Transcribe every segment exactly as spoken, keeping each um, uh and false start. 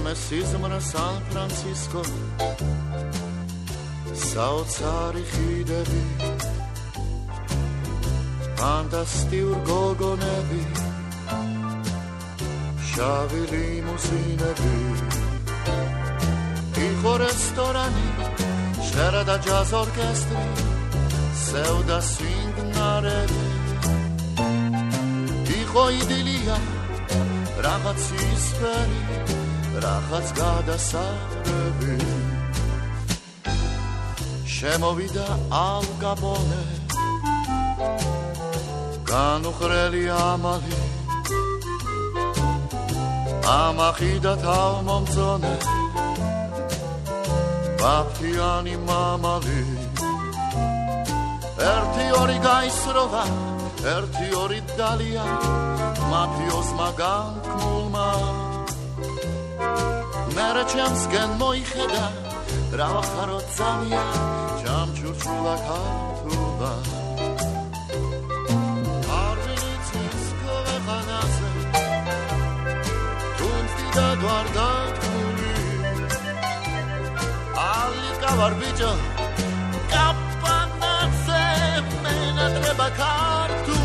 რამე სიზმრა სან ფრანცისკო საოცარი ხიდები ფანტასტიურ გოგონები შავი ლიმუზინები იყო რესტორანი ჟღერა და ჯაზ ორკესტრი სევდა სვინგნარები იყო იდილია რაღაც ისფერი რაღაც გადასარევი შემოვიდა ალ კაპონე განუხრელი ამალი ამახიდა თავმომწონე ბაფთიანი მამალი ერთი ორი გაისროლა ერთი ორი დალია მაფიოსმა განკმულმა მერე ჩემსკენ მოიხედა რა ვახარო ძალიან ჯამჩურჩულა ქართულა არვინიცის ქვეყანაზე თუნთი და დვარდათმული ალიკა ვარ ბიჭო კაპანაძე მენატრება ქართული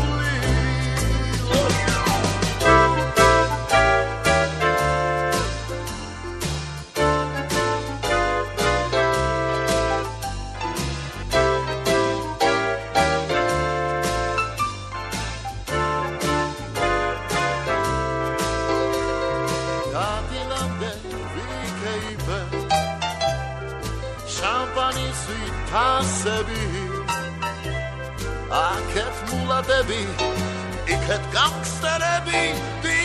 აქეთ მულადები იქეთ განგსტერები